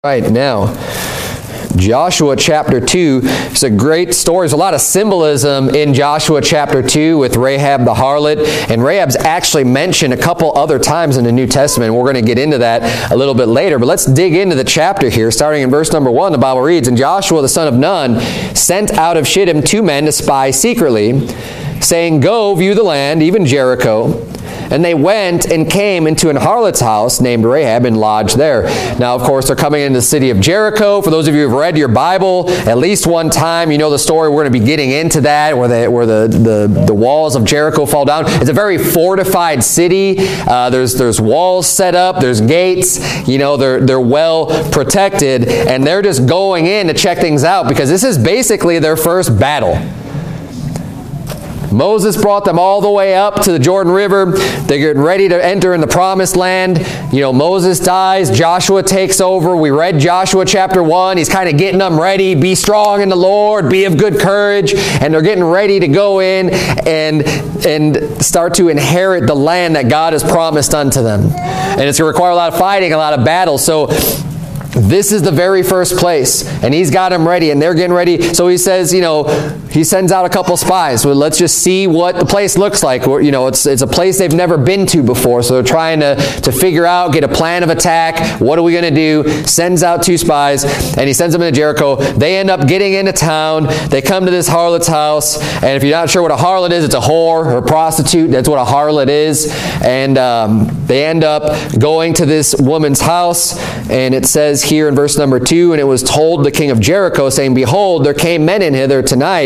Right now, Joshua chapter 2 is a great story. There's a lot of symbolism in Joshua chapter 2 with Rahab the harlot. And Rahab's actually mentioned a couple other times in the New Testament. We're going to get into that a little bit later. But let's dig into the chapter here. Starting in verse number 1, the Bible reads, "And Joshua the son of Nun sent out of Shittim 2 men to spy secretly, saying, Go, view the land, even Jericho. And they went and came into an harlot's house named Rahab and lodged there." Now, of course, they're coming into the city of Jericho. For those of you who've read your Bible at least one time, you know the story. We're going to be getting into that, where the walls of Jericho fall down. It's a very fortified city. There's walls set up. There's gates. You know, they're well protected, and they're just going in to check things out because this is basically their first battle. Moses brought them all the way up to the Jordan River. They're getting ready to enter in the promised land. You know, Moses dies. Joshua takes over. We read Joshua chapter 1. He's kind of getting them ready. Be strong in the Lord. Be of good courage. And they're getting ready to go in and start to inherit the land that God has promised unto them. And it's going to require a lot of fighting, a lot of battles. So this is the very first place, and he's got them ready, and they're getting ready. So he says, you know, he sends out a couple spies. Well, let's just see what the place looks like. You know, it's a place they've never been to before, so they're trying to figure out, get a plan of attack. What are we going to do? Sends out 2 spies, and he sends them into Jericho. They end up getting into town. They come to this harlot's house, and if you're not sure what a harlot is, it's a whore or a prostitute. That's what a harlot is. And they end up going to this woman's house, and it says here in verse number 2, "And it was told the king of Jericho, saying, Behold, there came men in hither tonight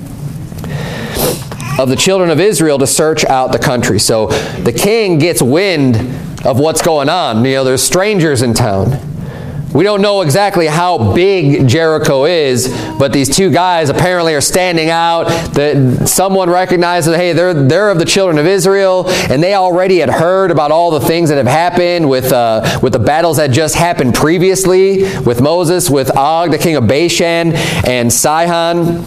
of the children of Israel to search out the country." So the king gets wind of what's going on. You know, there's strangers in town. We don't know exactly how big Jericho is, but these 2 guys apparently are standing out. That someone recognizes, hey, they're of the children of Israel, and they already had heard about all the things that have happened with the battles that just happened previously with Moses, with Og, the king of Bashan, and Sihon,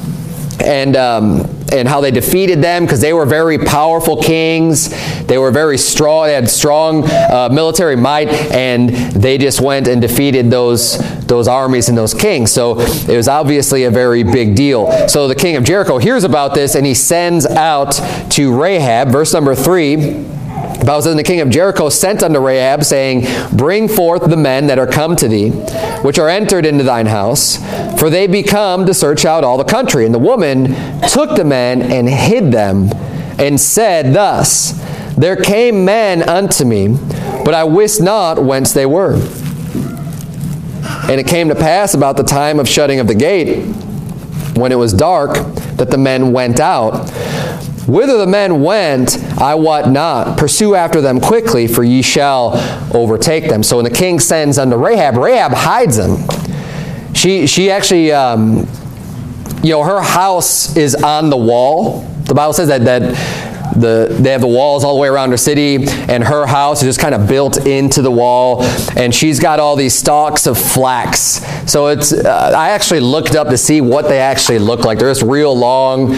and how they defeated them because they were very powerful kings. They were very strong. They had strong military might, and they just went and defeated those armies and those kings. So it was obviously a very big deal. So the king of Jericho hears about this, and he sends out to Rahab. Verse number 3. The Bible says, "And the king of Jericho sent unto Rahab, saying, Bring forth the men that are come to thee, which are entered into thine house, for they be come to search out all the country. And the woman took the men and hid them, and said thus, There came men unto me, but I wist not whence they were. And it came to pass about the time of shutting of the gate, when it was dark, that the men went out. Whither the men went, I wot not. Pursue after them quickly, for ye shall overtake them." So when the king sends unto Rahab, Rahab hides them. She actually, you know, her house is on the wall. The Bible says that they have the walls all the way around her city, and her house is just kind of built into the wall, and she's got all these stalks of flax. So it's I actually looked up to see what they actually look like. They're just real long,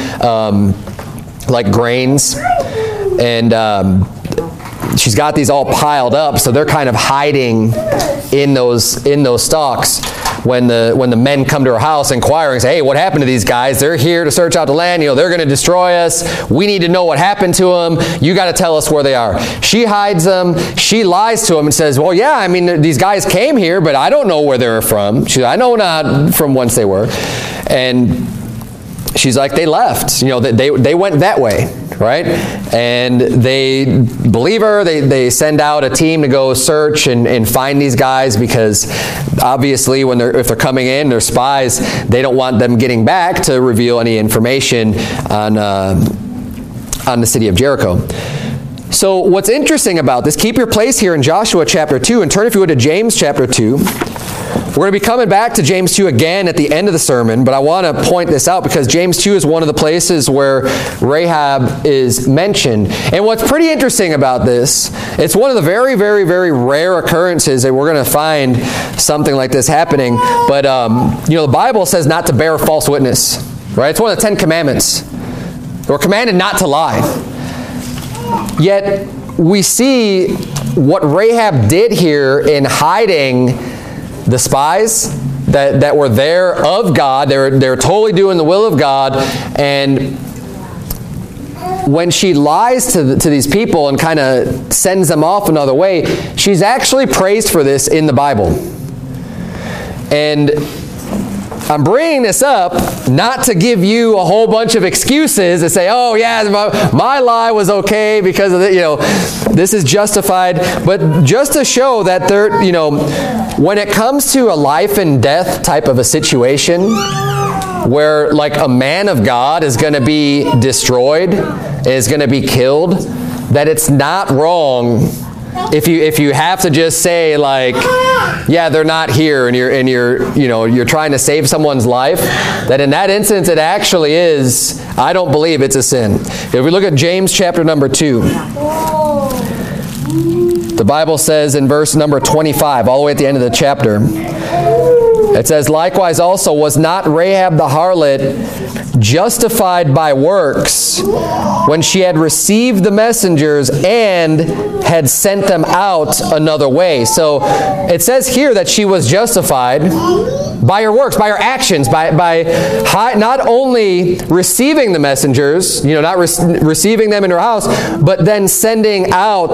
like grains, and she's got these all piled up, so they're kind of hiding in those stalks. When the men come to her house inquiring, say, "Hey, what happened to these guys? They're here to search out the land. You know, they're going to destroy us. We need to know what happened to them. You got to tell us where they are." She hides them. She lies to them and says, "Well, yeah, I mean, these guys came here, but I don't know where they're from." She said, "I know not from whence they were." And she's like, "They left. You know, they went that way." Right? And they believe her. They send out a team to go search and find these guys, because obviously if they're coming in, they're spies, they don't want them getting back to reveal any information on the city of Jericho. So what's interesting about this, keep your place here in Joshua chapter 2, and turn, if you would, to James chapter 2. We're going to be coming back to James 2 again at the end of the sermon, but I want to point this out because James 2 is one of the places where Rahab is mentioned. And what's pretty interesting about this, it's one of the very, very, very rare occurrences that we're going to find something like this happening. But, you know, the Bible says not to bear false witness, right? It's one of the 10 Commandments. We're commanded not to lie. Yet we see what Rahab did here in hiding the spies that were there of God. They're totally doing the will of God. And when she lies to these people and kind of sends them off another way, she's actually praised for this in the Bible. And I'm bringing this up not to give you a whole bunch of excuses to say, oh yeah, my lie was okay because of this is justified, but just to show that when it comes to a life and death type of a situation where like a man of God is going to be destroyed, is going to be killed, that it's not wrong if you have to just say like, yeah, they're not here, and you're trying to save someone's life, that in that instance it actually is, I don't believe it's a sin. If we look at James chapter number 2, the Bible says in verse number 25, all the way at the end of the chapter, it says, likewise also was not Rahab the harlot justified by works when she had received the messengers and had sent them out another way. So it says here that she was justified by her works, by her actions, by not only receiving the messengers, not receiving them in her house, but then sending them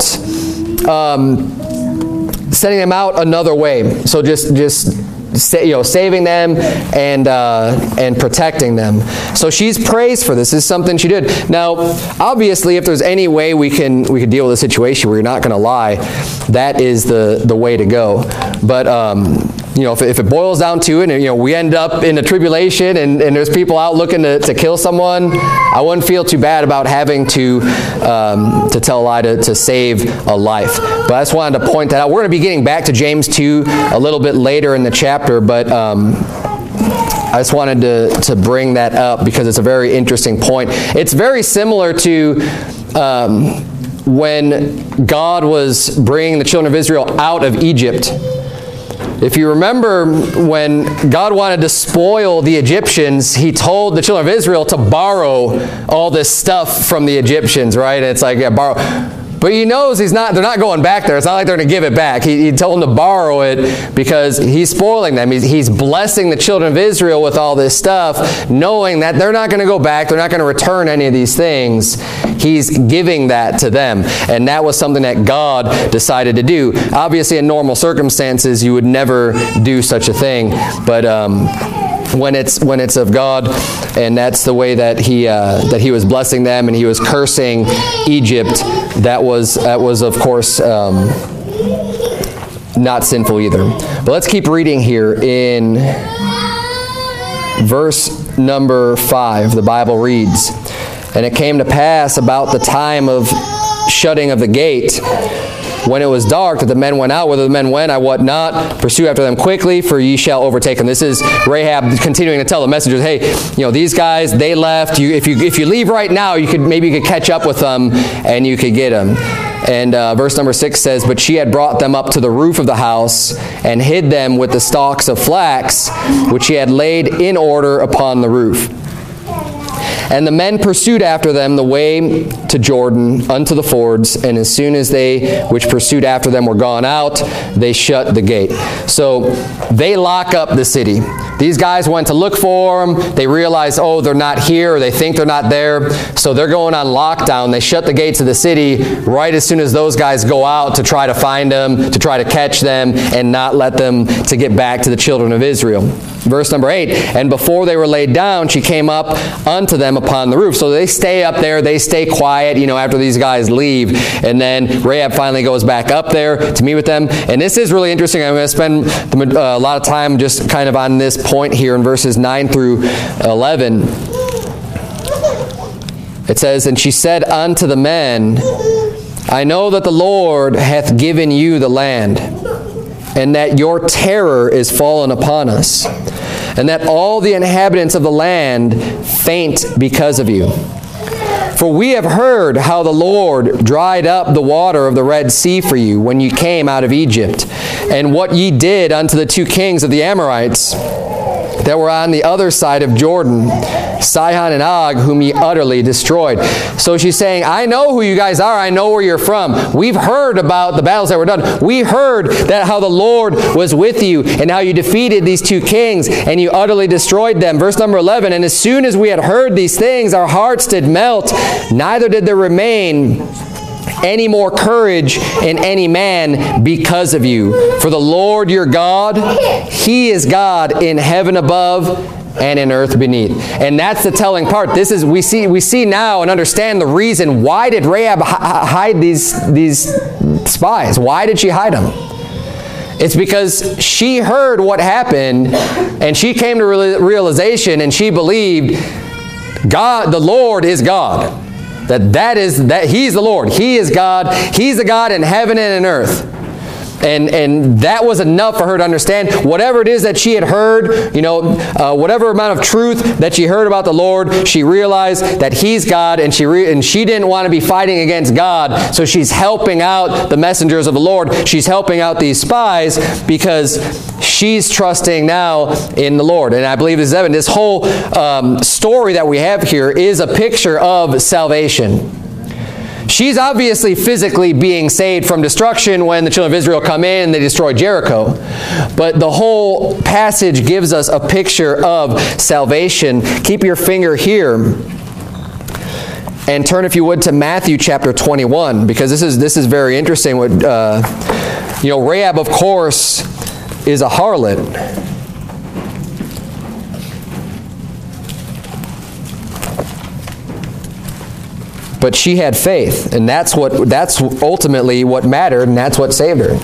out another way. So just saving them and protecting them. So she's praised for this. This is something she did. Now, obviously, if there's any way we can deal with a situation where you're not going to lie, that is the way to go. But if it boils down to it, and we end up in a tribulation, and there's people out looking to kill someone, I wouldn't feel too bad about having to tell a lie to save a life. But I just wanted to point that out. We're going to be getting back to James 2 a little bit later in the chapter, but I just wanted to bring that up because it's a very interesting point. It's very similar to when God was bringing the children of Israel out of Egypt. If you remember, when God wanted to spoil the Egyptians, He told the children of Israel to borrow all this stuff from the Egyptians, right? And it's like, yeah, borrow. But He knows they're not going back there. It's not like they're going to give it back. He told them to borrow it because He's spoiling them. He's blessing the children of Israel with all this stuff, knowing that they're not going to go back. They're not going to return any of these things. He's giving that to them. And that was something that God decided to do. Obviously, in normal circumstances, you would never do such a thing. But when it's of God, and that's the way that He was blessing them, and He was cursing Egypt, that was of course not sinful either. But let's keep reading here in verse number 5. The Bible reads, and it came to pass about the time of shutting of the gate, when it was dark, that the men went out. Whether the men went, I wot not. Pursue after them quickly, for ye shall overtake them. This is Rahab continuing to tell the messengers, hey, these guys, they left. If you leave right now, maybe you could catch up with them and you could get them. And verse number 6 says, but she had brought them up to the roof of the house and hid them with the stalks of flax, which she had laid in order upon the roof. And the men pursued after them the way to Jordan unto the fords, and as soon as they which pursued after them were gone out, they shut the gate. So they lock up the city. These guys went to look for them. They realize, oh, they're not here, or they think they're not there. So they're going on lockdown. They shut the gates of the city right as soon as those guys go out to try to find them, to try to catch them, and not let them to get back to the children of Israel. Verse number 8, and before they were laid down, she came up unto them upon the roof. So they stay up there, they stay quiet, after these guys leave. And then Rahab finally goes back up there to meet with them. And this is really interesting. I'm going to spend a lot of time just kind of on this point here in verses 9 through 11. It says, and she said unto the men, I know that the Lord hath given you the land, and that your terror is fallen upon us, and that all the inhabitants of the land faint because of you. For we have heard how the Lord dried up the water of the Red Sea for you when you came out of Egypt, and what ye did unto the 2 kings of the Amorites, that were on the other side of Jordan, Sihon and Og, whom ye utterly destroyed. So she's saying, I know who you guys are. I know where you're from. We've heard about the battles that were done. We heard that how the Lord was with you and how you defeated these two kings and you utterly destroyed them. Verse number 11, and as soon as we had heard these things, our hearts did melt, neither did there remain any more courage in any man because of you. For the Lord your God, He is God in heaven above and in earth beneath. And that's the telling part. This is we see now and understand the reason why did Rahab hide these spies? Why did she hide them? It's because she heard what happened and she came to realization and she believed God, the Lord is God. That He's the Lord. He is God. He's the God in heaven and in earth. And that was enough for her to understand whatever it is that she had heard, whatever amount of truth that she heard about the Lord, she realized that He's God, and she didn't want to be fighting against God, so she's helping out the messengers of the Lord. She's helping out these spies because she's trusting now in the Lord. And I believe this is evident. This whole story that we have here is a picture of salvation. She's obviously physically being saved from destruction when the children of Israel come in and they destroy Jericho. But the whole passage gives us a picture of salvation. Keep your finger here and turn, if you would, to Matthew chapter 21, because this is very interesting. Rahab, of course, is a harlot. But she had faith, and that's ultimately what mattered, and that's what saved her.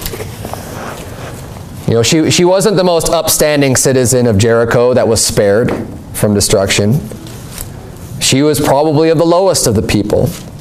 She wasn't the most upstanding citizen of Jericho that was spared from destruction. She was probably of the lowest of the people.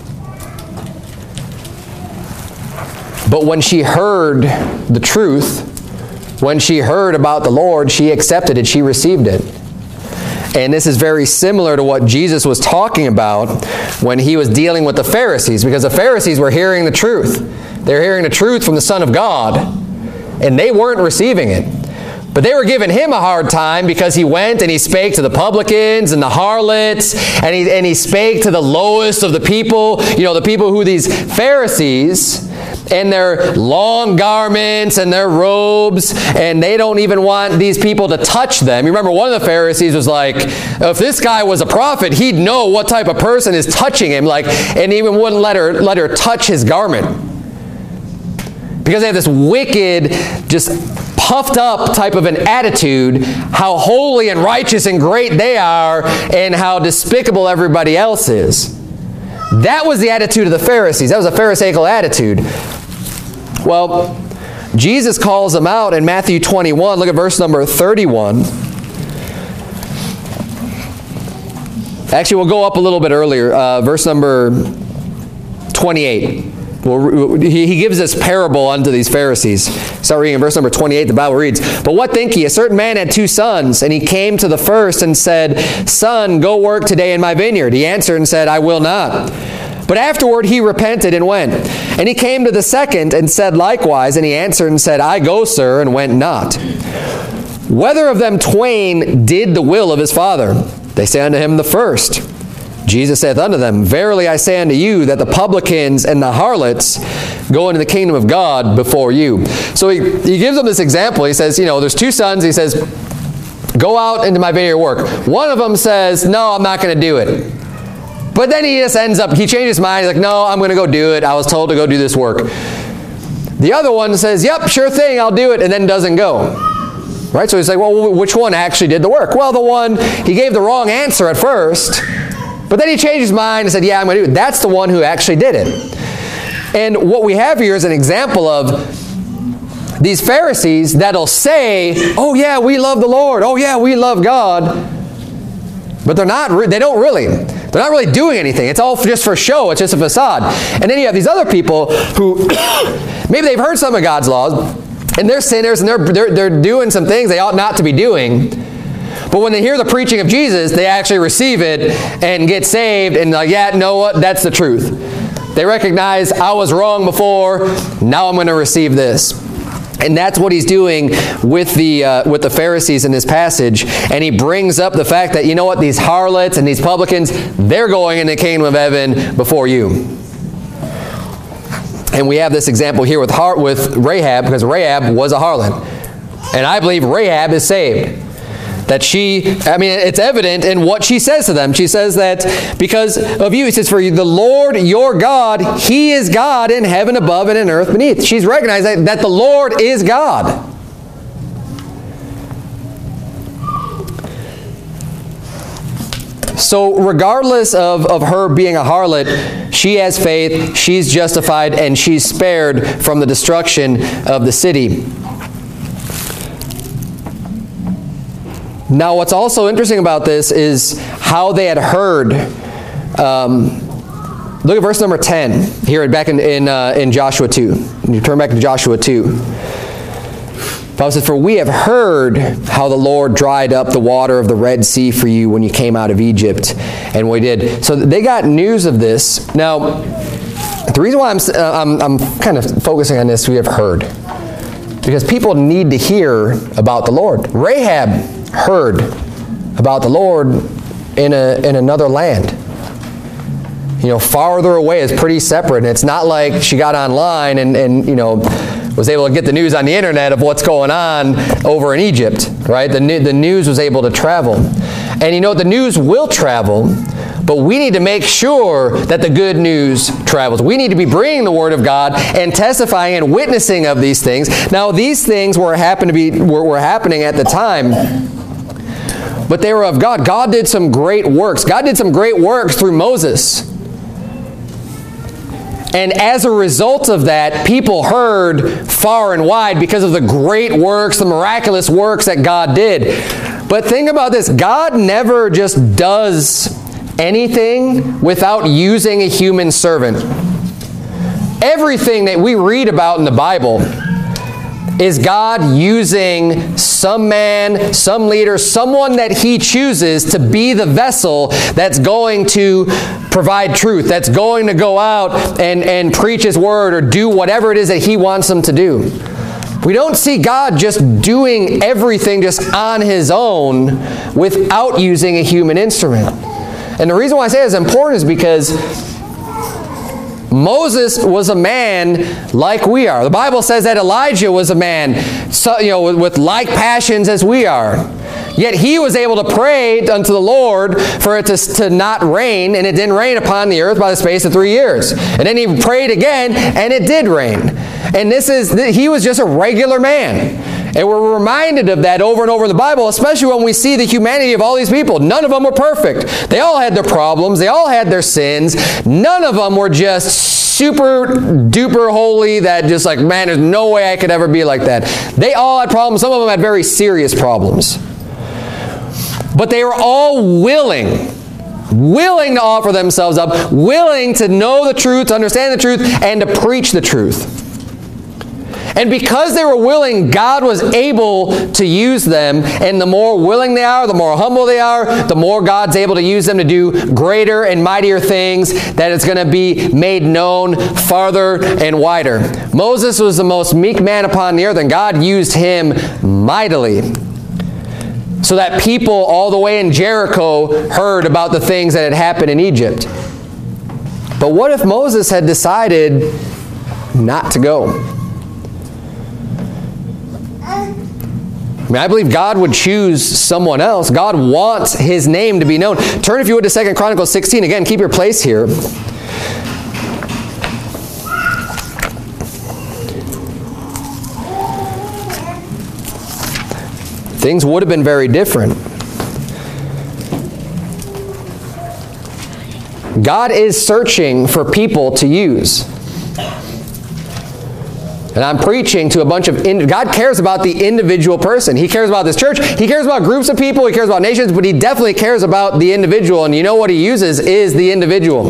But when she heard the truth, when she heard about the Lord, she accepted it, she received it. And this is very similar to what Jesus was talking about when He was dealing with the Pharisees, because the Pharisees were hearing the truth. They were hearing the truth from the Son of God, and they weren't receiving it. But they were giving Him a hard time because He went and He spake to the publicans and the harlots, and he spake to the lowest of the people, the people who these Pharisees and their long garments and their robes, and they don't even want these people to touch them. You remember one of the Pharisees was like, if this guy was a prophet, he'd know what type of person is touching him, and even wouldn't let her touch his garment. Because they have this wicked, just puffed up type of an attitude, how holy and righteous and great they are, and how despicable everybody else is. That was the attitude of the Pharisees. That was a Pharisaical attitude. Well, Jesus calls them out in Matthew 21. Look at verse number 31. Actually, we'll go up a little bit earlier. Verse number 28. He gives this parable unto these Pharisees. Start reading in verse number 28. The Bible reads, But what think ye? A certain man had 2 sons, and he came to the first and said, Son, go work today in my vineyard. He answered and said, I will not. But afterward he repented and went. And he came to the second and said likewise, and he answered and said, I go, sir, and went not. Whether of them twain did the will of his father? They say unto him, the first. Jesus saith unto them, Verily I say unto you, that the publicans and the harlots go into the kingdom of God before you. So he gives them this example. He says, there's 2 sons. He says, go out into my vineyard work. One of them says, no, I'm not going to do it. But then he changes his mind. He's like, no, I'm going to go do it. I was told to go do this work. The other one says, yep, sure thing, I'll do it, and then doesn't go. Right? So he's like, well, which one actually did the work? Well, the one, he gave the wrong answer at first, but then he changed his mind and said, yeah, I'm going to do it. That's the one who actually did it. And what we have here is an example of these Pharisees that'll say, oh yeah, we love the Lord. Oh yeah, we love God. But they're not really doing anything. It's all just for show. It's just a facade. And then you have these other people who maybe they've heard some of God's laws, and they're sinners, and they're doing some things they ought not to be doing. But when they hear the preaching of Jesus, they actually receive it and get saved, and like, yeah, know what? That's the truth. They recognize I was wrong before. Now I'm going to receive this. And that's what he's doing with the Pharisees in this passage. And he brings up the fact that, you know what, these harlots and these publicans, they're going in the kingdom of heaven before you. And we have this example here with Rahab, because Rahab was a harlot. And I believe Rahab is saved. That it's evident in what she says to them. She says that because of you, he says, for the Lord your God, he is God in heaven above and in earth beneath. She's recognized that the Lord is God. So regardless of her being a harlot, she has faith, she's justified, and she's spared from the destruction of the city. Now, what's also interesting about this is how they had heard. Look at verse number 10 here back in Joshua 2. You turn back to Joshua 2. The Bible says, for we have heard how the Lord dried up the water of the Red Sea for you when you came out of Egypt. And we did. So they got news of this. Now, the reason why I'm kind of focusing on this, we have heard. Because people need to hear about the Lord. Rahab heard about the Lord in another land. You know, farther away. Is pretty separate. And it's not like she got online and you know, was able to get the news on the internet of what's going on over in Egypt, right? The news was able to travel. And you know, the news will travel, but we need to make sure that the good news travels. We need to be bringing the Word of God and testifying and witnessing of these things. Now, these things were happening at the time, but they were of God. God did some great works. God did some great works through Moses. And as a result of that, people heard far and wide because of the great works, the miraculous works that God did. But think about this. God never just does anything without using a human servant. Everything that we read about in the Bible is God using some man, some leader, someone that he chooses to be the vessel that's going to provide truth, that's going to go out and preach his word or do whatever it is that he wants them to do. We don't see God just doing everything just on his own without using a human instrument. And the reason why I say it's important is because Moses was a man like we are. The Bible says that Elijah was a man, with like passions as we are. Yet he was able to pray unto the Lord for it to not rain, and it didn't rain upon the earth by the space of 3 years. And then he prayed again, and it did rain. And he was just a regular man. And we're reminded of that over and over in the Bible, especially when we see the humanity of all these people. None of them were perfect. They all had their problems. They all had their sins. None of them were just super duper holy that just like, man, there's no way I could ever be like that. They all had problems. Some of them had very serious problems. But they were all willing to offer themselves up, willing to know the truth, to understand the truth, and to preach the truth. And because they were willing, God was able to use them. And the more willing they are, the more humble they are, the more God's able to use them to do greater and mightier things, that it's going to be made known farther and wider. Moses was the most meek man upon the earth, and God used him mightily, so that people all the way in Jericho heard about the things that had happened in Egypt. But what if Moses had decided not to go? I believe God would choose someone else. God wants his name to be known. Turn, if you would, to 2 Chronicles 16. Again, keep your place here. Things would have been very different. God is searching for people to use. And I'm preaching to a bunch of... God cares about the individual person. He cares about this church. He cares about groups of people. He cares about nations. But he definitely cares about the individual. And you know what he uses is the individual.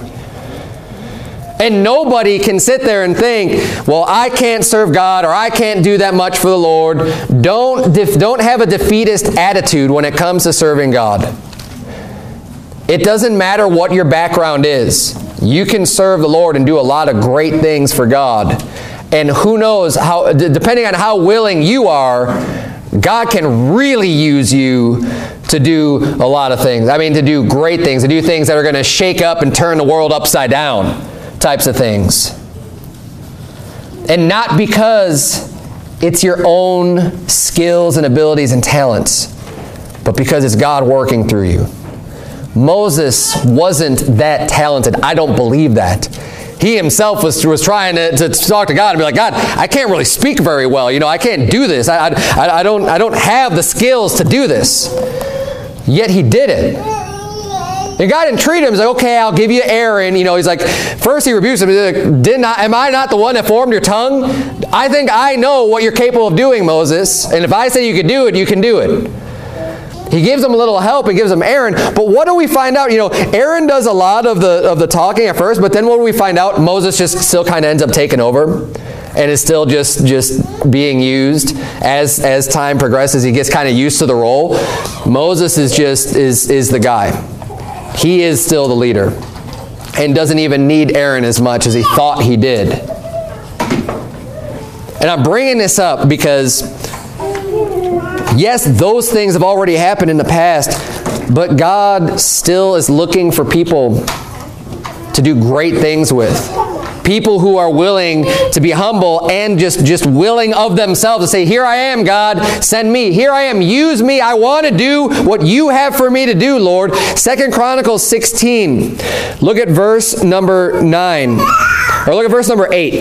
And nobody can sit there and think, well, I can't serve God, or I can't do that much for the Lord. Don't have a defeatist attitude when it comes to serving God. It doesn't matter what your background is. You can serve the Lord and do a lot of great things for God. And who knows, how, depending on how willing you are, God can really use you to do a lot of things. I mean, to do great things, to do things that are going to shake up and turn the world upside down types of things. And not because it's your own skills and abilities and talents, but because it's God working through you. Moses wasn't that talented. I don't believe that. He himself was trying to talk to God and be like, God, I can't really speak very well. You know, I can't do this. I don't have the skills to do this. Yet he did it. And God didn't treat him. He's like, okay, I'll give you Aaron. You know, he's like, first he rebukes him. He's like, am I not the one that formed your tongue? I think I know what you're capable of doing, Moses. And if I say you can do it, you can do it. He gives him a little help. He gives him Aaron. But what do we find out? You know, Aaron does a lot of the talking at first, but then what do we find out? Moses just still kind of ends up taking over and is still just being used as time progresses. He gets kind of used to the role. Moses is the guy. He is still the leader and doesn't even need Aaron as much as he thought he did. And I'm bringing this up because, yes, those things have already happened in the past, but God still is looking for people to do great things with. People who are willing to be humble and just willing of themselves to say, here I am, God, send me. Here I am, use me. I want to do what you have for me to do, Lord. 2 Chronicles 16. Look at verse number 9. Or look at verse number 8.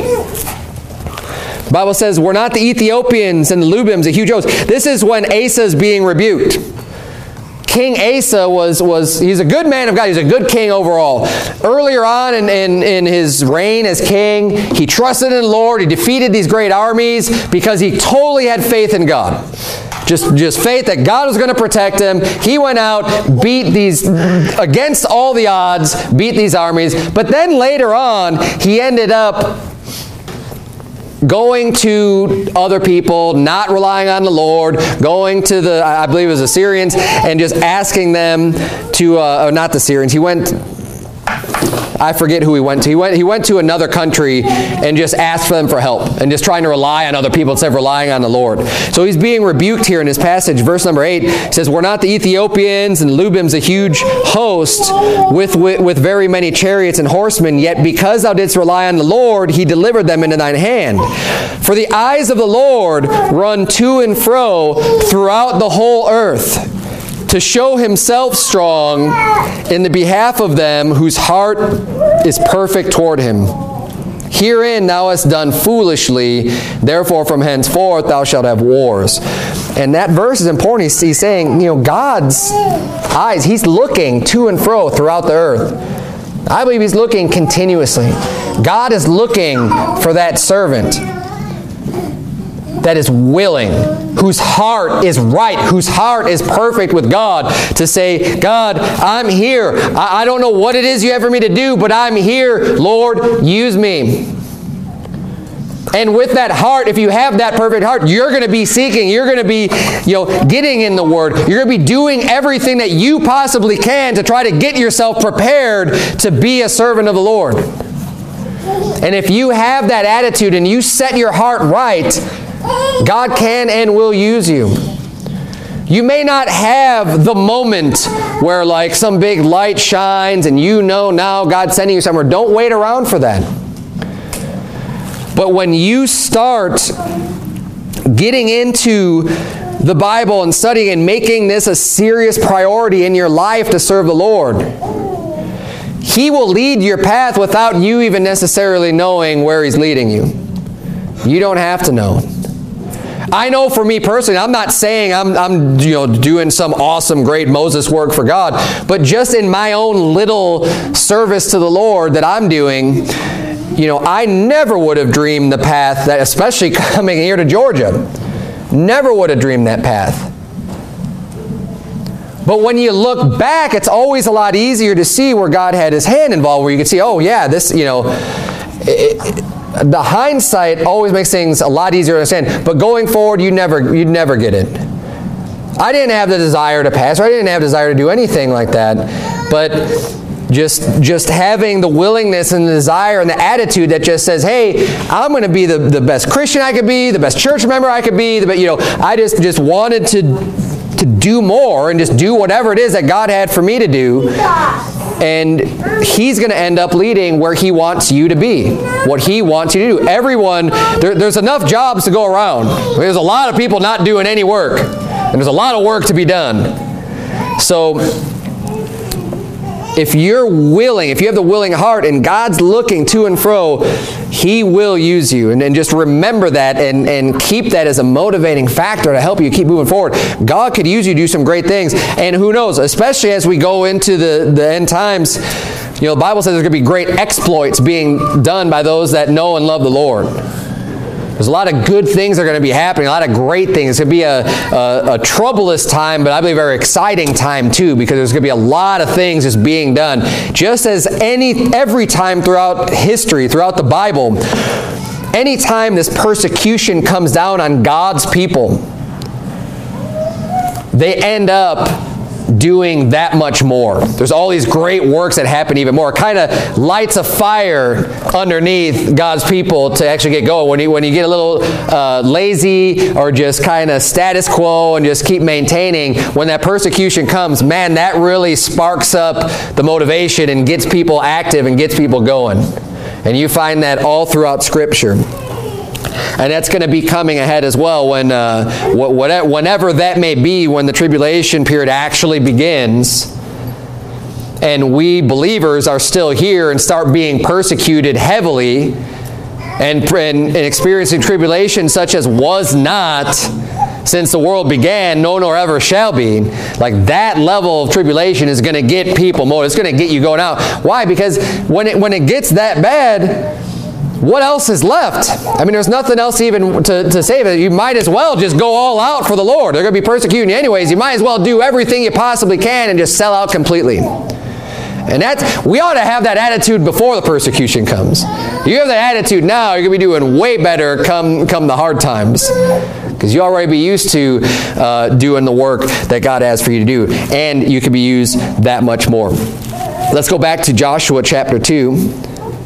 The Bible says, were not the Ethiopians and the Lubims a huge host? This is when Asa is being rebuked. King Asa he's a good man of God. He's a good king overall. Earlier on in his reign as king, he trusted in the Lord. He defeated these great armies because he totally had faith in God. Just faith that God was going to protect him. He went out, beat these, against all the odds, beat these armies. But then later on, he ended up going to other people, not relying on the Lord, going to I believe it was the Syrians, and just asking them to, not the Syrians, he went, I forget who he went to. He went to another country and just asked for them for help and just trying to rely on other people instead of relying on the Lord. So he's being rebuked here in this passage. Verse number 8 says, were not the Ethiopians and Lubims a huge host with very many chariots and horsemen? Yet because thou didst rely on the Lord, he delivered them into thine hand. For the eyes of the Lord run to and fro throughout the whole earth, to show himself strong in the behalf of them whose heart is perfect toward him. Herein thou hast done foolishly, therefore from henceforth thou shalt have wars. And that verse is important. He's saying, you know, God's eyes, he's looking to and fro throughout the earth. I believe he's looking continuously. God is looking for that servant that is willing, whose heart is right, whose heart is perfect with God, to say, God, I'm here. I don't know what it is you have for me to do, but I'm here. Lord, use me. And with that heart, if you have that perfect heart, you're going to be seeking, you're going to be, getting in the Word. You're going to be doing everything that you possibly can to try to get yourself prepared to be a servant of the Lord. And if you have that attitude and you set your heart right, God can and will use you. You may not have the moment where like some big light shines and you know now God's sending you somewhere. Don't wait around for that. But when you start getting into the Bible and studying and making this a serious priority in your life to serve the Lord, He will lead your path without you even necessarily knowing where He's leading you. You don't have to know. I know for me personally, I'm not saying I'm doing some awesome, great Moses work for God, but just in my own little service to the Lord that I'm doing, I never would have dreamed the path that, especially coming here to Georgia, never would have dreamed that path. But when you look back, it's always a lot easier to see where God had His hand involved, where you can see, oh yeah, this, the hindsight always makes things a lot easier to understand. But going forward, you'd never get it. I didn't have the desire to pastor. I didn't have the desire to do anything like that. But just having the willingness and the desire and the attitude that just says, hey, I'm going to be the best Christian I could be, the best church member I could be. I just wanted to do more and just do whatever it is that God had for me to do. And He's going to end up leading where He wants you to be, what He wants you to do. Everyone, there's enough jobs to go around. There's a lot of people not doing any work. And there's a lot of work to be done. So if you're willing, if you have the willing heart and God's looking to and fro, He will use you. And just remember that and keep that as a motivating factor to help you keep moving forward. God could use you to do some great things. And who knows, especially as we go into the end times, the Bible says there's going to be great exploits being done by those that know and love the Lord. There's a lot of good things that are going to be happening, a lot of great things. It's going to be a troublous time, but I believe a very exciting time too, because there's going to be a lot of things just being done. Just as every time throughout history, throughout the Bible, anytime this persecution comes down on God's people, they end up doing that much more. There's all these great works that happen even more. It kind of lights a fire underneath God's people to actually get going. When you get a little lazy or just kind of status quo and just keep maintaining, when that persecution comes, man, that really sparks up the motivation and gets people active and gets people going. And you find that all throughout Scripture. And that's going to be coming ahead as well whenever that may be, when the tribulation period actually begins and we believers are still here and start being persecuted heavily and experiencing tribulation such as was not since the world began, no nor ever shall be. Like that level of tribulation is going to get people motivated. It's going to get you going out. Why? Because when it gets that bad, what else is left? I mean, there's nothing else even to save it. You might as well just go all out for the Lord. They're going to be persecuting you anyways. You might as well do everything you possibly can and just sell out completely. And we ought to have that attitude before the persecution comes. You have that attitude now, you're going to be doing way better come the hard times. Because you already be used to doing the work that God has for you to do. And you can be used that much more. Let's go back to Joshua chapter 2.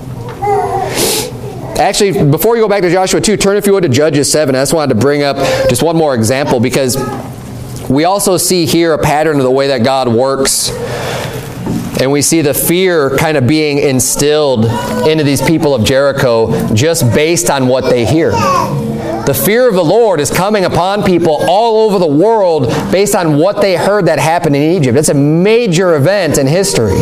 Actually, before you go back to Joshua 2, turn if you would to Judges 7. I just wanted to bring up just one more example, because we also see here a pattern of the way that God works. And we see the fear kind of being instilled into these people of Jericho just based on what they hear. The fear of the Lord is coming upon people all over the world based on what they heard that happened in Egypt. It's a major event in history.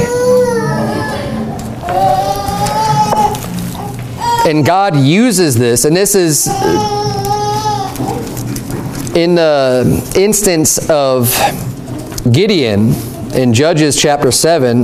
And God uses this, and this is in the instance of Gideon in Judges chapter 7.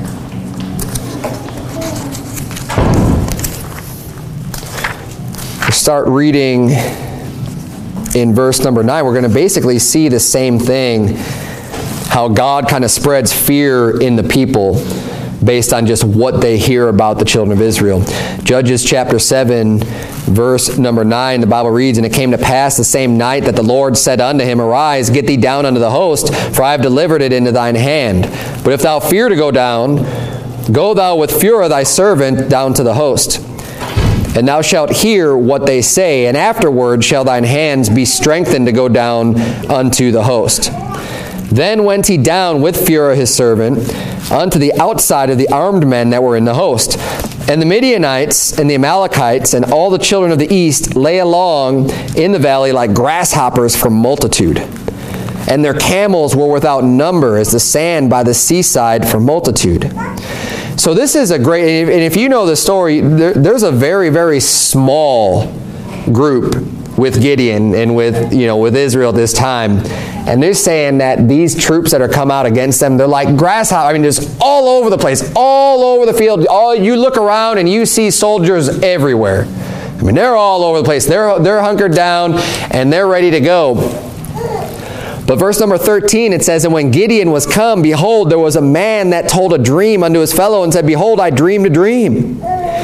We start reading in verse number 9. We're going to basically see the same thing, how God kind of spreads fear in the people based on just what they hear about the children of Israel. Judges chapter 7, verse number 9, the Bible reads, "And it came to pass the same night that the Lord said unto him, Arise, get thee down unto the host, for I have delivered it into thine hand. But if thou fear to go down, go thou with Phurah thy servant down to the host. And thou shalt hear what they say, and afterward shall thine hands be strengthened to go down unto the host. Then went he down with Phurah his servant unto the outside of the armed men that were in the host. And the Midianites and the Amalekites and all the children of the east lay along in the valley like grasshoppers from multitude. And their camels were without number as the sand by the seaside for multitude." So this is a great, and if you know the story, there's a very, very small group with Gideon and with Israel at this time. And they're saying that these troops that are come out against them, they're like grasshoppers. I mean, just all over the place, all over the field. You look around and you see soldiers everywhere. I mean, they're all over the place. They're hunkered down and they're ready to go. But verse number 13, it says, "And when Gideon was come, behold, there was a man that told a dream unto his fellow and said, Behold, I dreamed a dream.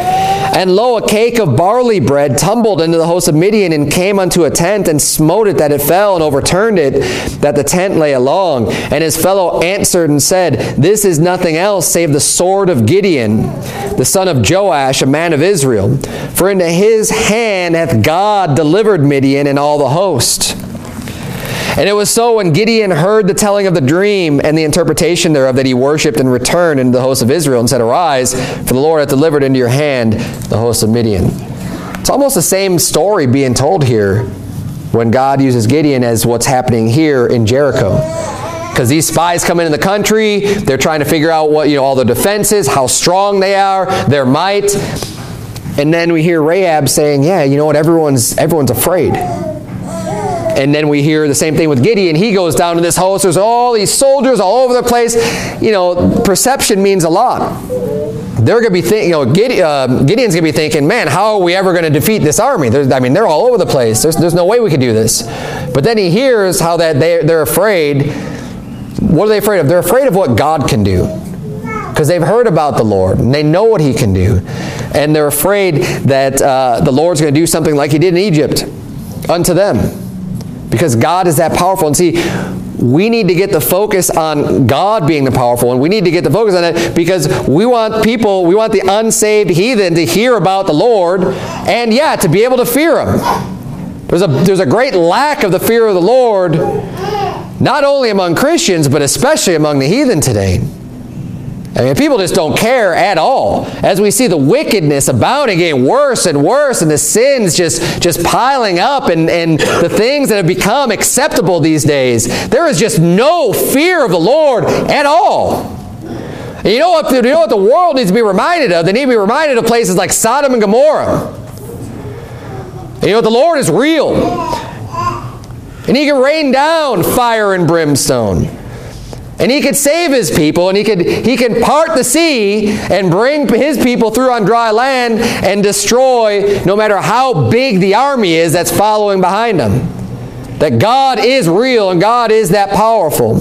And lo, a cake of barley bread tumbled into the host of Midian, and came unto a tent, and smote it that it fell, and overturned it, that the tent lay along. And his fellow answered and said, This is nothing else save the sword of Gideon, the son of Joash, a man of Israel. For into his hand hath God delivered Midian and all the host. And it was so, when Gideon heard the telling of the dream and the interpretation thereof, that he worshipped and returned into the host of Israel, and said, Arise, for the Lord hath delivered into your hand the host of Midian. It's almost the same story being told here when God uses Gideon as what's happening here in Jericho. Because these spies come into the country, they're trying to figure out what, all the defenses, how strong they are, their might. And then we hear Rahab saying, yeah, you know what, everyone's afraid. And then we hear the same thing with Gideon. He goes down to this host. There's all these soldiers all over the place. Perception means a lot. They're going to be thinking, Gideon's going to be thinking, man, how are we ever going to defeat this army? They're all over the place. There's no way we could do this. But then he hears how that they're afraid. What are they afraid of? They're afraid of what God can do. Because they've heard about the Lord, and they know what he can do. And they're afraid that the Lord's going to do something like he did in Egypt unto them. Because God is that powerful. And see, we need to get the focus on God being the powerful one. We need to get the focus on it because we want the unsaved heathen to hear about the Lord and, to be able to fear him. There's a great lack of the fear of the Lord, not only among Christians, but especially among the heathen today. People just don't care at all. As we see the wickedness abounding, getting worse and worse, and the sins just piling up, and the things that have become acceptable these days, there is just no fear of the Lord at all. And you know what the world needs to be reminded of? They need to be reminded of places like Sodom and Gomorrah. And the Lord is real. And he can rain down fire and brimstone. And he could save his people, and he can part the sea and bring his people through on dry land and destroy no matter how big the army is that's following behind them. That God is real and God is that powerful.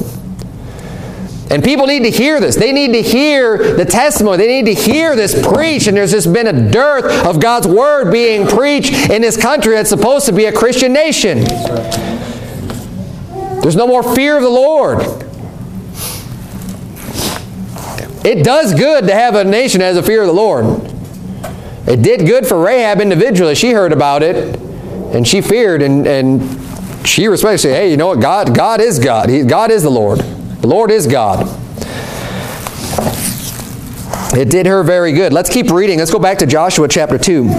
And people need to hear this. They need to hear the testimony. They need to hear this preached. And there's just been a dearth of God's word being preached in this country that's supposed to be a Christian nation. There's no more fear of the Lord. It does good to have a nation that has a fear of the Lord. It did good for Rahab individually. She heard about it, and she feared, and she respected. She said, hey, you know what? God is God. God is the Lord. The Lord is God. It did her very good. Let's keep reading. Let's go back to Joshua chapter 2.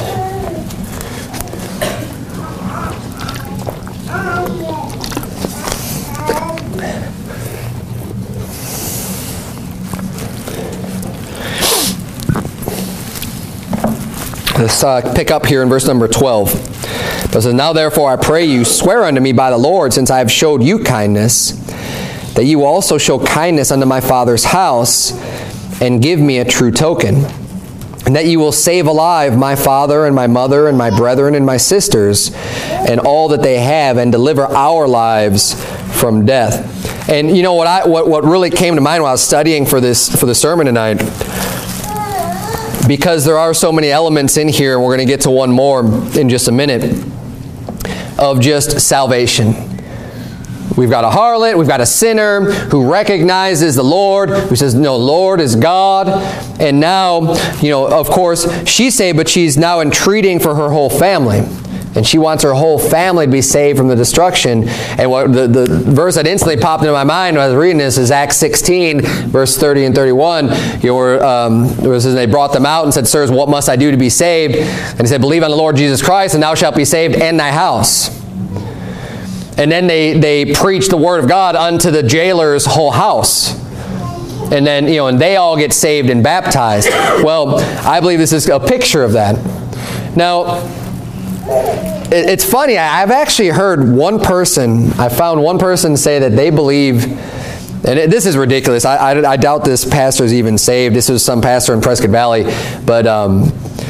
Let's pick up here in verse number 12. It says, Now therefore I pray you, swear unto me by the Lord, since I have showed you kindness, that you also show kindness unto my father's house, and give me a true token, and that you will save alive my father and my mother and my brethren and my sisters, and all that they have, and deliver our lives from death. And you know what really came to mind while I was studying for the sermon tonight, because there are so many elements in here, and we're going to get to one more in just a minute, of just salvation. We've got a harlot, we've got a sinner who recognizes the Lord, who says, no, Lord is God. And now, of course, she's saved, but she's now entreating for her whole family. And she wants her whole family to be saved from the destruction. And what the verse that instantly popped into my mind when I was reading this is Acts 16, verse 30 and 31. They brought them out and said, Sirs, what must I do to be saved? And he said, Believe on the Lord Jesus Christ, and thou shalt be saved, and thy house. And then they preached the word of God unto the jailer's whole house. And then, and they all get saved and baptized. Well, I believe this is a picture of that. Now, it's funny, I've actually heard I found one person say that they believe, and this is ridiculous, I doubt this pastor's even saved. This was some pastor in Prescott Valley, but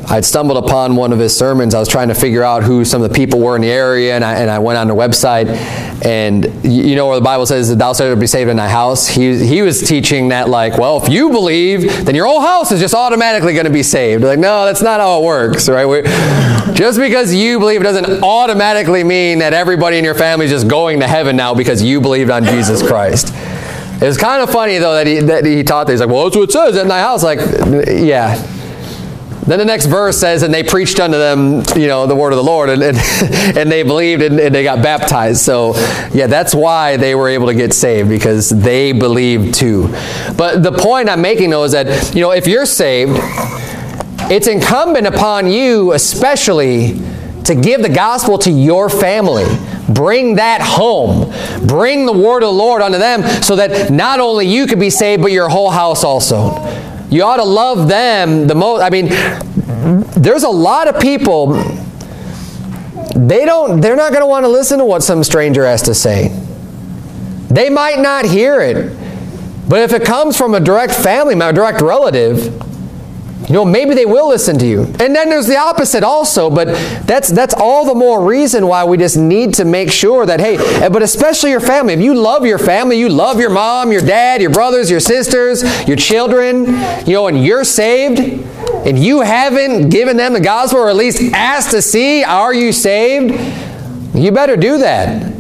I'd stumbled upon one of his sermons. I was trying to figure out who some of the people were in the area, and I went on their website, and you know where the Bible says that thou shalt be saved in thy house? He was teaching that, like, well, if you believe, then your whole house is just automatically going to be saved. Like, no, that's not how it works, right? Just because you believe doesn't automatically mean that everybody in your family is just going to heaven now because you believed on Jesus Christ. It was kind of funny, though, that he taught that. He's like, well, that's what it says in thy house. Like, yeah. Then the next verse says, and they preached unto them, the word of the Lord, and they believed and they got baptized. So, yeah, that's why they were able to get saved, because they believed too. But the point I'm making, though, is that, if you're saved, it's incumbent upon you especially to give the gospel to your family. Bring that home. Bring the word of the Lord unto them so that not only you could be saved, but your whole house also. You ought to love them the most. I mean, there's a lot of people, they're not going to want to listen to what some stranger has to say. They might not hear it. But if it comes from a direct family member, a direct relative, maybe they will listen to you. And then there's the opposite also, but that's all the more reason why we just need to make sure that, hey, but especially your family. If you love your family, you love your mom, your dad, your brothers, your sisters, your children, and you're saved, and you haven't given them the gospel, or at least asked to see, are you saved? You better do that.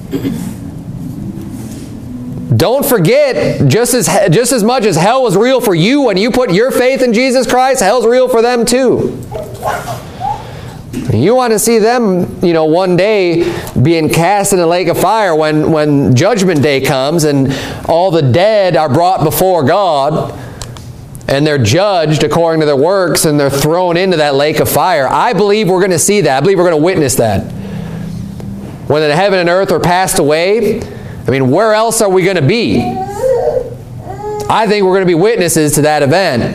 Don't forget, just as much as hell was real for you when you put your faith in Jesus Christ, hell's real for them too. You want to see them, one day being cast in a lake of fire when Judgment Day comes and all the dead are brought before God and they're judged according to their works and they're thrown into that lake of fire. I believe we're going to see that. I believe we're going to witness that. When the heaven and earth are passed away, where else are we going to be? I think we're going to be witnesses to that event.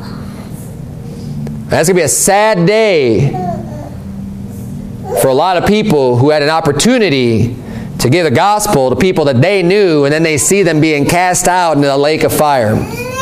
That's going to be a sad day for a lot of people who had an opportunity to give the gospel to people that they knew, and then they see them being cast out into the lake of fire.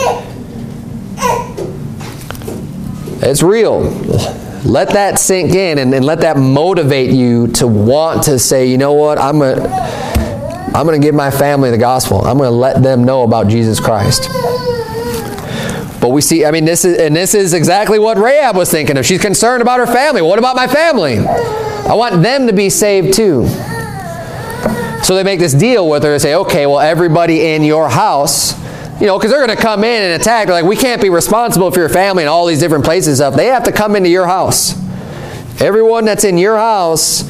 It's real. Let that sink in and let that motivate you to want to say, you know what, I'm going to give my family the gospel. I'm going to let them know about Jesus Christ. But we see, this is exactly what Rahab was thinking of. She's concerned about her family. What about my family? I want them to be saved too. So they make this deal with her and say, okay, well, everybody in your house, because they're going to come in and attack. They're like, we can't be responsible for your family and all these different places and stuff. They have to come into your house. Everyone that's in your house,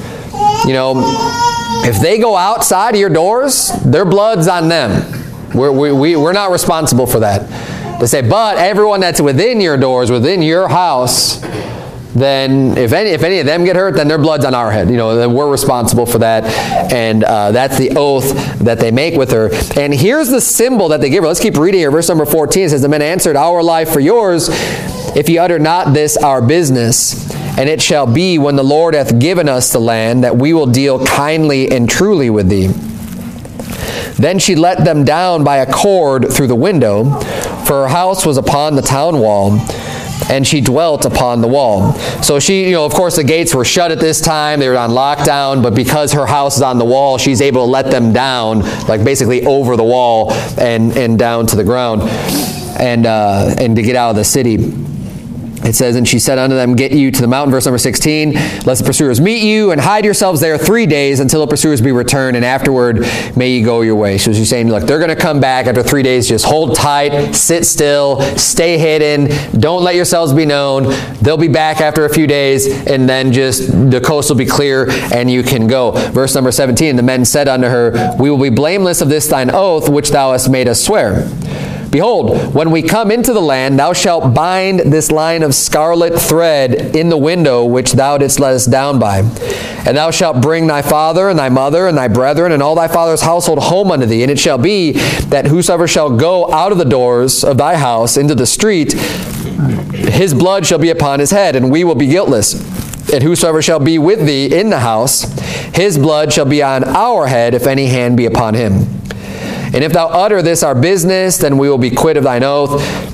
if they go outside of your doors, their blood's on them. We're not responsible for that. They say, but everyone that's within your doors, within your house, then if any of them get hurt, then their blood's on our head. Then we're responsible for that. And that's the oath that they make with her. And here's the symbol that they give her. Let's keep reading here. Verse number 14 says, the men answered, our life for yours, if ye utter not this our business. And it shall be, when the Lord hath given us the land, that we will deal kindly and truly with thee. Then she let them down by a cord through the window, for her house was upon the town wall, and she dwelt upon the wall. So she, of course the gates were shut at this time. They were on lockdown, but because her house is on the wall, she's able to let them down, like basically over the wall and down to the ground, and to get out of the city. It says, and she said unto them, get you to the mountain, verse number 16, lest the pursuers meet you, and hide yourselves there 3 days until the pursuers be returned, and afterward may ye go your way. So she's saying, look, they're going to come back after 3 days. Just hold tight, sit still, stay hidden, don't let yourselves be known. They'll be back after a few days, and then just the coast will be clear, and you can go. Verse number 17, the men said unto her, we will be blameless of this thine oath, which thou hast made us swear. Behold, when we come into the land, thou shalt bind this line of scarlet thread in the window which thou didst let us down by. And thou shalt bring thy father and thy mother and thy brethren and all thy father's household home unto thee. And it shall be that whosoever shall go out of the doors of thy house into the street, his blood shall be upon his head, and we will be guiltless. And whosoever shall be with thee in the house, his blood shall be on our head, if any hand be upon him. And if thou utter this our business, then we will be quit of thine oath.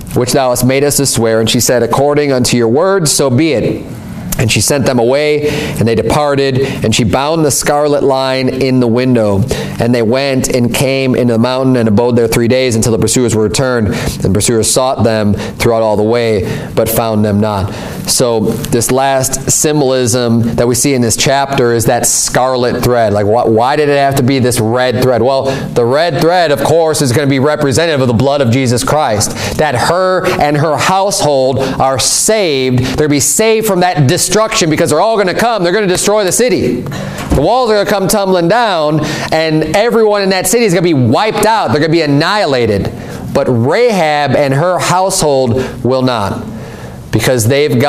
which thou hast made us to swear. And she said, according unto your words, so be it. And she sent them away, and they departed, and she bound the scarlet line in the window. And they went and came into the mountain and abode there 3 days until the pursuers were returned. And the pursuers sought them throughout all the way, but found them not. So this last symbolism that we see in this chapter is that scarlet thread. Like, why did it have to be this red thread? Well, the red thread, of course, is going to be representative of the blood of Jesus Christ. That her and her household are saved. They're going to be saved from that destruction, because they're all going to come. They're going to destroy the city. The walls are going to come tumbling down, and everyone in that city is going to be wiped out. They're going to be annihilated. But Rahab and her household will not, because they made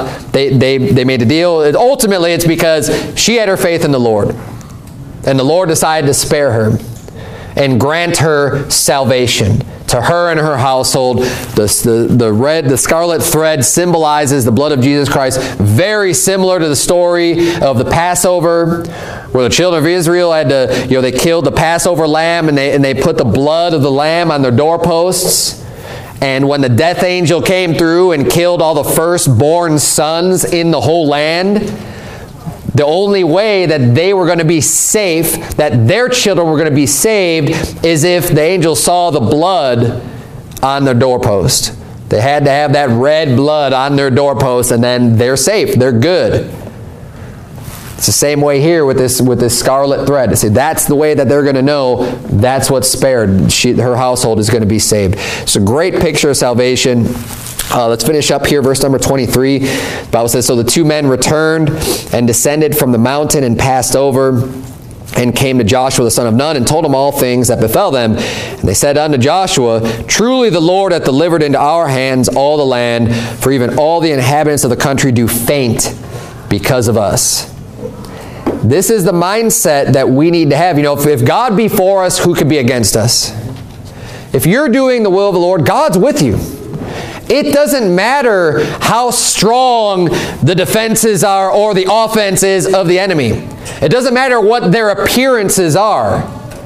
a deal. Ultimately, it's because she had her faith in the Lord, and the Lord decided to spare her and grant her salvation. To her and her household, the scarlet thread symbolizes the blood of Jesus Christ, very similar to the story of the Passover, where the children of Israel had to, they killed the Passover lamb, and they put the blood of the lamb on their doorposts. And when the death angel came through and killed all the firstborn sons in the whole land, the only way that they were going to be safe, that their children were going to be saved, is if the angel saw the blood on their doorpost. They had to have that red blood on their doorpost, and then they're safe. They're good. It's the same way here with this scarlet thread. See, that's the way that they're going to know that's what's spared. Her household is going to be saved. It's a great picture of salvation. Let's finish up here, verse number 23. The Bible says, so the two men returned and descended from the mountain and passed over and came to Joshua the son of Nun and told him all things that befell them. And they said unto Joshua, truly the Lord hath delivered into our hands all the land, for even all the inhabitants of the country do faint because of us. This is the mindset that we need to have. If God be for us, who could be against us? If you're doing the will of the Lord, God's with you. It doesn't matter how strong the defenses are or the offenses of the enemy. It doesn't matter what their appearances are.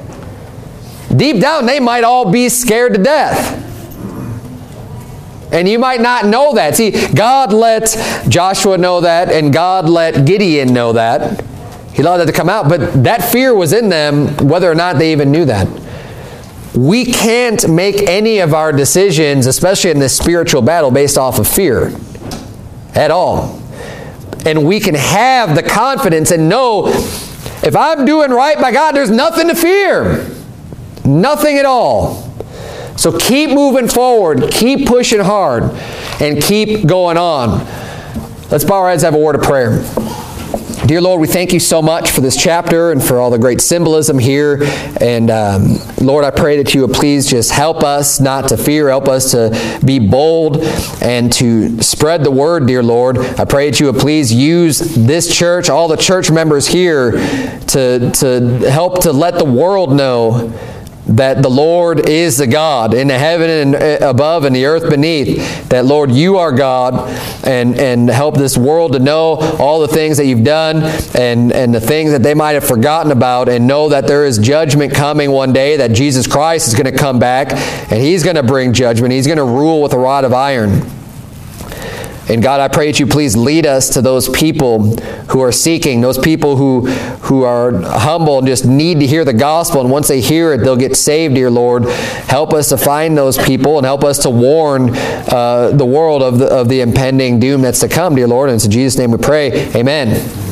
Deep down, they might all be scared to death. And you might not know that. See, God let Joshua know that, and God let Gideon know that. He allowed that to come out, but that fear was in them whether or not they even knew that. We can't make any of our decisions, especially in this spiritual battle, based off of fear at all. And we can have the confidence and know, if I'm doing right by God, there's nothing to fear. Nothing at all. So keep moving forward, keep pushing hard, and keep going on. Let's bow our heads and have a word of prayer. Dear Lord, we thank you so much for this chapter and for all the great symbolism here. And Lord, I pray that you would please just help us not to fear, help us to be bold and to spread the word, dear Lord. I pray that you would please use this church, all the church members here, to help to let the world know that the Lord is the God in the heaven and above and the earth beneath. That, Lord, you are God, and help this world to know all the things that you've done and the things that they might have forgotten about, and know that there is judgment coming one day, that Jesus Christ is going to come back and he's going to bring judgment. He's going to rule with a rod of iron. And God, I pray that you please lead us to those people who are seeking, those people who are humble and just need to hear the gospel. And once they hear it, they'll get saved, dear Lord. Help us to find those people and help us to warn the world of the impending doom that's to come, dear Lord. And it's in Jesus' name we pray. Amen.